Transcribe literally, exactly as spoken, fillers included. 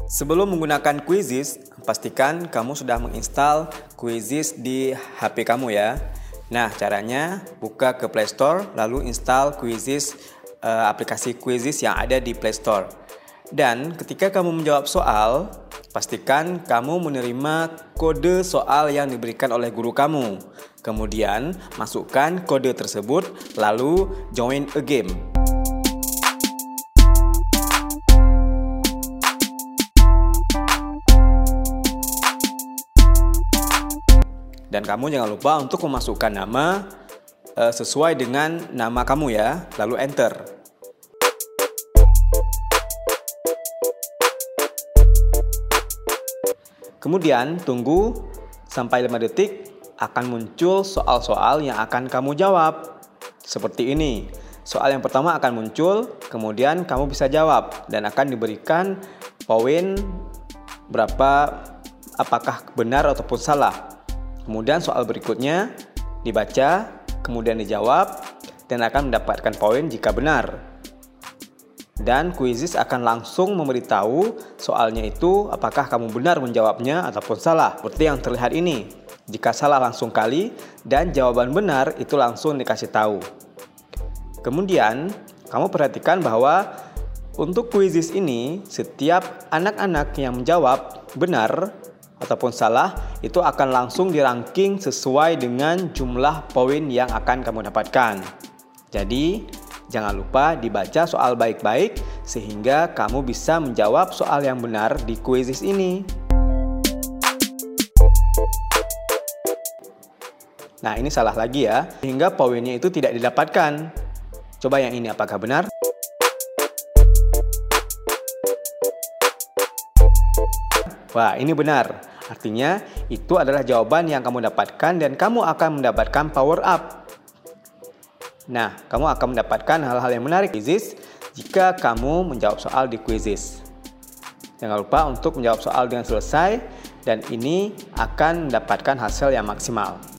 Sebelum menggunakan Quizizz, pastikan kamu sudah menginstal Quizizz di H P kamu ya. Nah, caranya buka ke Play Store lalu install Quizizz, eh, aplikasi Quizizz yang ada di Play Store. Dan ketika kamu menjawab soal, pastikan kamu menerima kode soal yang diberikan oleh guru kamu. Kemudian, masukkan kode tersebut lalu join a game. Dan kamu jangan lupa untuk memasukkan nama e, sesuai dengan nama kamu ya, lalu enter. Kemudian tunggu sampai lima detik, akan muncul soal-soal yang akan kamu jawab. Seperti ini, soal yang pertama akan muncul, kemudian kamu bisa jawab dan akan diberikan poin berapa, apakah benar ataupun salah. Kemudian soal berikutnya dibaca, kemudian dijawab, dan akan mendapatkan poin jika benar. Dan Quizizz akan langsung memberitahu soalnya itu apakah kamu benar menjawabnya ataupun salah. Seperti yang terlihat ini, jika salah langsung kali dan jawaban benar itu langsung dikasih tahu. Kemudian kamu perhatikan bahwa untuk Quizizz ini setiap anak-anak yang menjawab benar ataupun salah itu akan langsung dirangking sesuai dengan jumlah poin yang akan kamu dapatkan. Jadi jangan lupa dibaca soal baik-baik sehingga kamu bisa menjawab soal yang benar di Quizizz ini. Nah, ini salah lagi ya, sehingga poinnya itu tidak didapatkan. Coba yang ini apakah benar? Wah, ini benar. Artinya, itu adalah jawaban yang kamu dapatkan dan kamu akan mendapatkan power up. Nah, kamu akan mendapatkan hal-hal yang menarik Quizizz jika kamu menjawab soal di Quizizz. Jangan lupa untuk menjawab soal dengan selesai dan ini akan mendapatkan hasil yang maksimal.